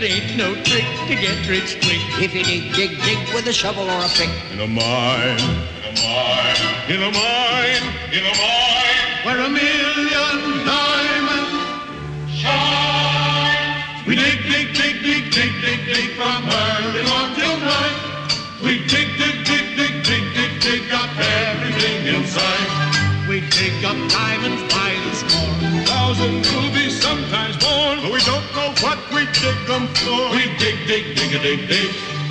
It ain't no trick to get rich quick if you dig with a shovel or a pick. In a mine, in a mine, in a mine, in a mine, where 1,000,000 diamonds shine. We dig from early morn till night. We dig up everything inside. We dig up diamonds by the score, 1,000 rubies sometimes more, but we don't know what we dig them for. We dig.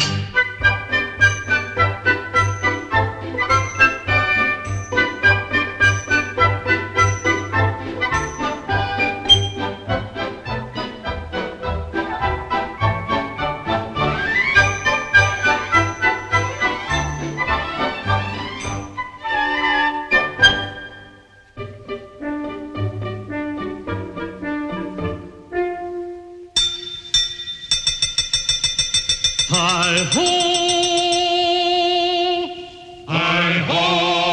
Hi-ho! Hi-ho!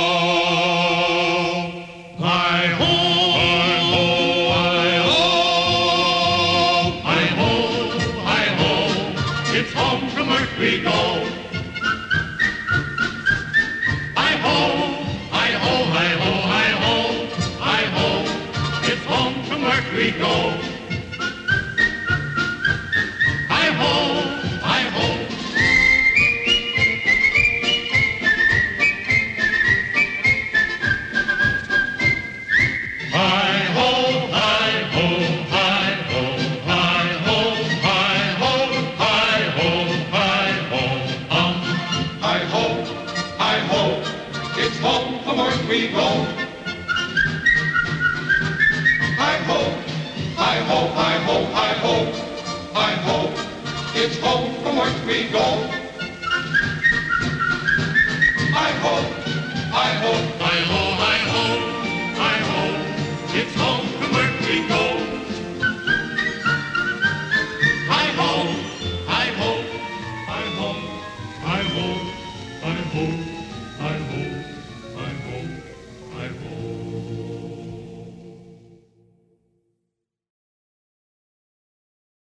Hi-ho! Hi-ho! Hi-ho! Hi-ho! It's home from work we go. Hi-ho! Hi-ho! Hi-ho! Hi-ho! Hi-ho! It's home from work we go. Hi-ho! Hi-ho! It's home from work we go. Hi-ho, hi-ho, hi-ho, hi-ho, hi-ho. It's home from work we go. Hi-ho, hi-ho, hi-ho, hi-ho, hi-ho. It's home from work we go. Hi-ho, hi-ho, hi-ho, hi-ho, hi-ho.